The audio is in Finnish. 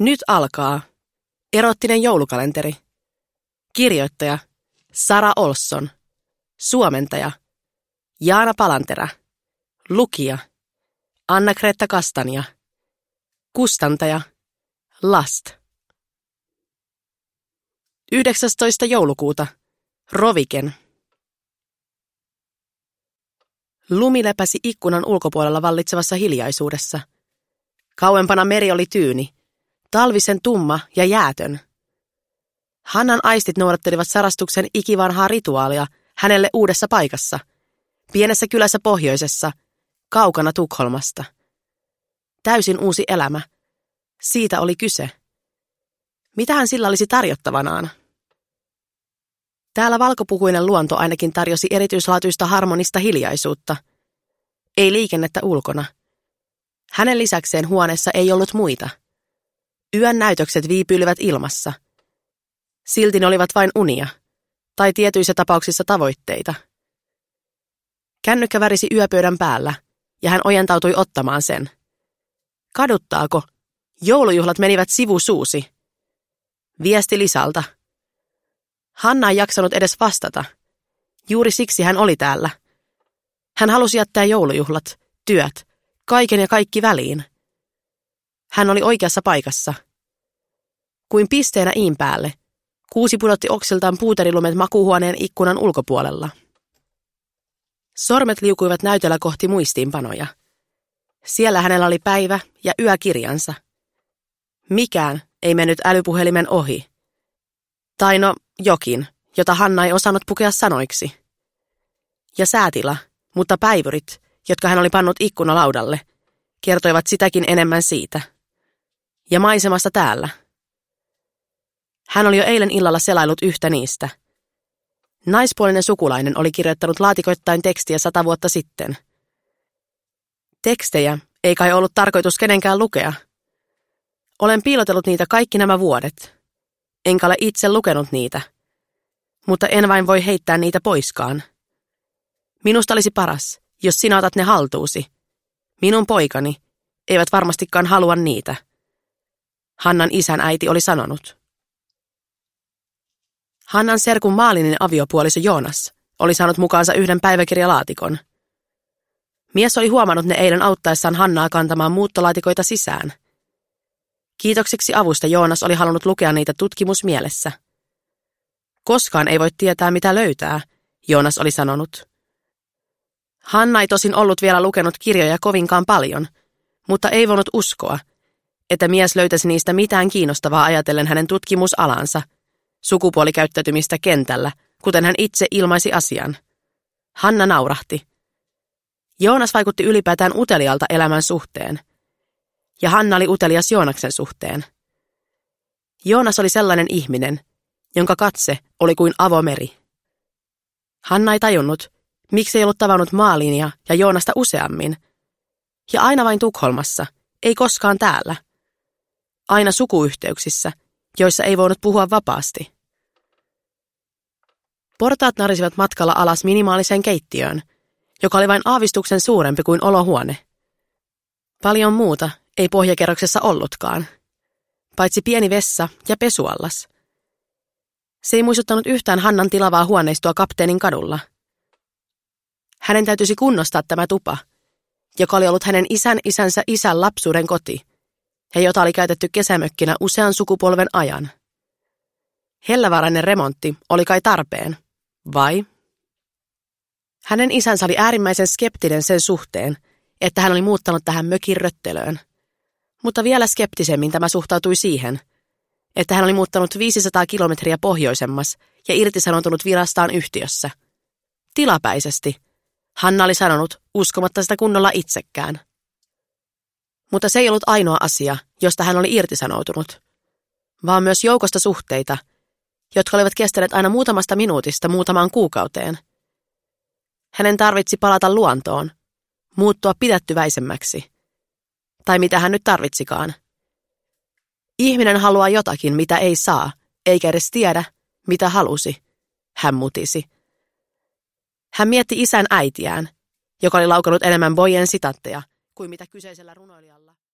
Nyt alkaa erottinen joulukalenteri. Kirjoittaja Sara Olsson. Suomentaja Jaana Palanterä. Lukija Anna-Greta Kastanja. Kustantaja Last. 19. joulukuuta. Roviken. Lumi lepäsi ikkunan ulkopuolella vallitsevassa hiljaisuudessa. Kauempana meri oli tyyni, talvisen tumma ja jäätön. Hannan aistit noudattelivat Sarastuksen ikivanhaa rituaalia hänelle uudessa paikassa, pienessä kylässä pohjoisessa, kaukana Tukholmasta. Täysin uusi elämä. Siitä oli kyse. Mitähän sillä olisi tarjottavanaan? Täällä valkopukuinen luonto ainakin tarjosi erityislaatuista harmonista hiljaisuutta. Ei liikennettä ulkona. Hänen lisäkseen huoneessa ei ollut muita. Yön näytökset viipyilivät ilmassa. Silti ne olivat vain unia, tai tietyissä tapauksissa tavoitteita. Kännykkä värisi yöpöydän päällä, ja hän ojentautui ottamaan sen. Kaduttaako? Joulujuhlat menivät sivusuusi. Viesti Lisalta. Hanna ei jaksanut edes vastata. Juuri siksi hän oli täällä. Hän halusi jättää joulujuhlat, työt, kaiken ja kaikki väliin. Hän oli oikeassa paikassa. Kuin pisteenä iin päälle, Kuusi pudotti oksiltaan puuterilumet makuuhuoneen ikkunan ulkopuolella. Sormet liukuivat näytöllä kohti muistiinpanoja. Siellä hänellä oli päivä- ja yökirjansa. Mikään ei mennyt älypuhelimen ohi. Tai no, jokin, jota Hanna ei osannut pukea sanoiksi. Ja säätila, mutta päivyrit, jotka hän oli pannut ikkunalaudalle, kertoivat sitäkin enemmän siitä. Ja maisemasta täällä. Hän oli jo eilen illalla selailut yhtä niistä. Naispuolinen sukulainen oli kirjoittanut laatikoittain tekstiä 100 vuotta sitten. Tekstejä ei kai ollut tarkoitus kenenkään lukea. Olen piilotellut niitä kaikki nämä vuodet. Enkä ole itse lukenut niitä. Mutta en vain voi heittää niitä poiskaan. Minusta olisi paras, jos sinä otat ne haltuusi. Minun poikani eivät varmastikaan halua niitä. Hannan isän äiti oli sanonut. Hannan serkun maallinen aviopuoliso Joonas oli saanut mukaansa yhden päiväkirjalaatikon. Mies oli huomannut ne eilen auttaessaan Hannaa kantamaan muuttolaatikoita sisään. Kiitokseksi avusta Joonas oli halunnut lukea niitä tutkimusmielessä. Koskaan ei voi tietää, mitä löytää, Joonas oli sanonut. Hanna ei tosin ollut vielä lukenut kirjoja kovinkaan paljon, mutta ei voinut uskoa, että mies löytäisi niistä mitään kiinnostavaa ajatellen hänen tutkimusalansa, sukupuolikäyttäytymistä kentällä, kuten hän itse ilmaisi asian. Hanna naurahti. Joonas vaikutti ylipäätään utelialta elämän suhteen. Ja Hanna oli utelias Joonaksen suhteen. Joonas oli sellainen ihminen, jonka katse oli kuin avomeri. Hanna ei tajunnut, miksi ei ollut tavannut Maalinia ja Joonasta useammin. Ja aina vain Tukholmassa, ei koskaan täällä. Aina sukuyhteyksissä, joissa ei voinut puhua vapaasti. Portaat narisivat matkalla alas minimaaliseen keittiöön, joka oli vain aavistuksen suurempi kuin olohuone. Paljon muuta ei pohjakerroksessa ollutkaan, paitsi pieni vessa ja pesuallas. Se ei muistuttanut yhtään Hannan tilavaa huoneistoa Kapteenin kadulla. Hänen täytyisi kunnostaa tämä tupa, joka oli ollut hänen isänsä isän lapsuuden koti, ja jota oli käytetty kesämökkinä usean sukupolven ajan. Hellävarainen remontti oli kai tarpeen, vai? Hänen isänsä oli äärimmäisen skeptinen sen suhteen, että hän oli muuttanut tähän mökin röttelöön. Mutta vielä skeptisemmin tämä suhtautui siihen, että hän oli muuttanut 500 kilometriä pohjoisemmas ja irtisanoutunut virastaan yhtiössä. Tilapäisesti, Hanna oli sanonut, uskomatta sitä kunnolla itsekään. Mutta se ei ollut ainoa asia, josta hän oli irtisanoutunut, vaan myös joukosta suhteita, jotka olivat kestäneet aina muutamasta minuutista muutamaan kuukauteen. Hänen tarvitsi palata luontoon, muuttua pidättyväisemmäksi. Tai mitä hän nyt tarvitsikaan. Ihminen haluaa jotakin, mitä ei saa, eikä edes tiedä, mitä halusi, hän mutisi. Hän mietti isän äitiään, joka oli laukanut enemmän Boyen sitaatteja kuin mitä kyseisellä runoilijalla